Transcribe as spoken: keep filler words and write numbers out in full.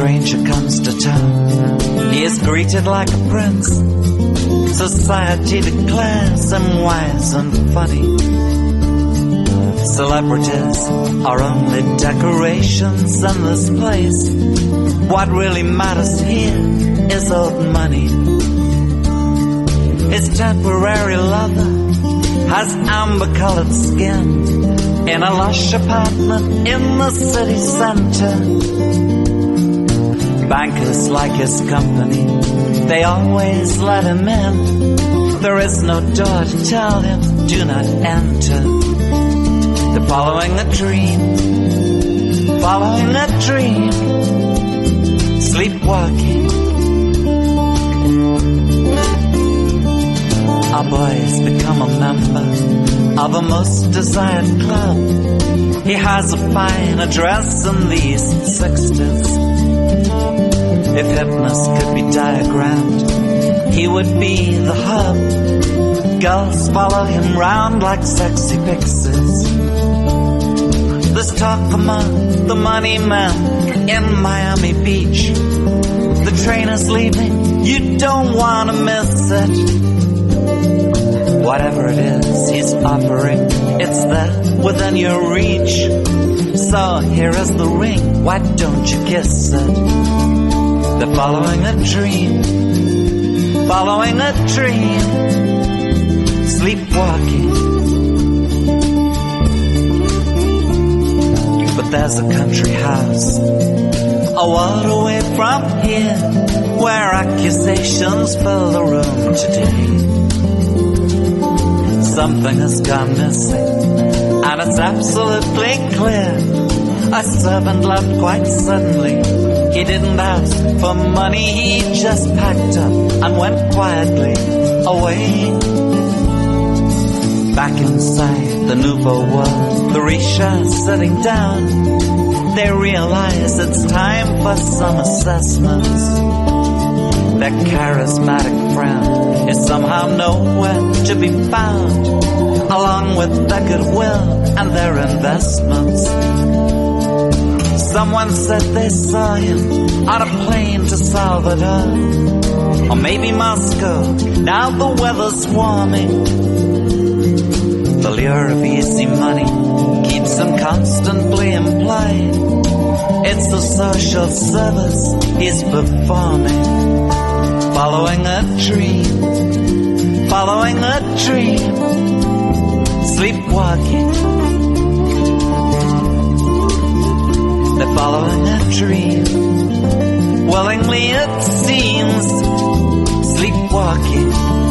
stranger comes to town, he is greeted like a prince. Society declares him wise and funny. Celebrities are only decorations in this place. What really matters here is old money. His temporary lover has amber-colored skin in a lush apartment in the city center. Bankers like his company, they always let him in. There is no door to tell him, do not enter. They're following a dream, following a dream, sleepwalking. Our boys become a member of a most desired club. He has a fine address in the East Sixties. If Hypnos could be diagrammed, he would be the hub. Girls follow him round like sexy pixies. There's talk among the money men in Miami Beach. The train is leaving, you don't want to miss it. Whatever it is he's offering, it's there within your reach. So here is the ring, why don't you kiss it? They're following a dream, following a dream, sleepwalking. But there's a country house a world away from here, where accusations fill the room today. Something has gone missing, and it's absolutely clear. A servant left quite suddenly. He didn't ask for money, he just packed up and went quietly away. Back inside the nouveau world, the rich are sitting down. They realize it's time for some assessments. Their charismatic friend is somehow nowhere to be found, along with their goodwill and their investments. Someone said they saw him on a plane to Salvador, or maybe Moscow. Now the weather's warming. The lure of easy money keeps him constantly employed. It's a social service he's performing. Following a dream, following a dream, sleepwalking. They're following a dream, willingly it seems, sleepwalking.